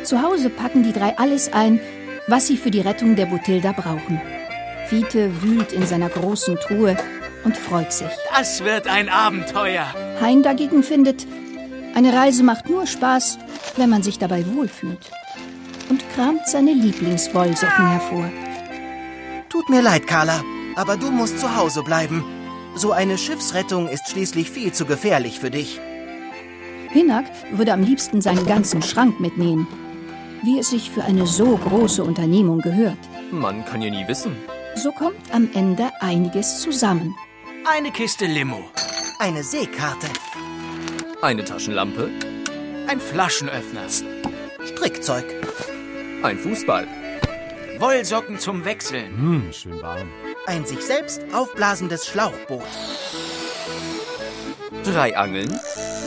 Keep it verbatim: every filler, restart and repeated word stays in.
Zu Hause packen die drei alles ein, was sie für die Rettung der Botilda brauchen. Fiete wühlt in seiner großen Truhe und freut sich. Das wird ein Abenteuer. Hein dagegen findet, eine Reise macht nur Spaß, wenn man sich dabei wohlfühlt. Und kramt seine Lieblingswollsocken hervor. Tut mir leid, Carla, aber du musst zu Hause bleiben. So eine Schiffsrettung ist schließlich viel zu gefährlich für dich. Hinak würde am liebsten seinen ganzen Schrank mitnehmen, wie es sich für eine so große Unternehmung gehört. Man kann ja nie wissen. So kommt am Ende einiges zusammen. Eine Kiste Limo. Eine Seekarte. Eine Taschenlampe. Ein Flaschenöffner. Strickzeug. Ein Fußball. Wollsocken zum Wechseln. Hm, schön warm. Ein sich selbst aufblasendes Schlauchboot. Drei Angeln.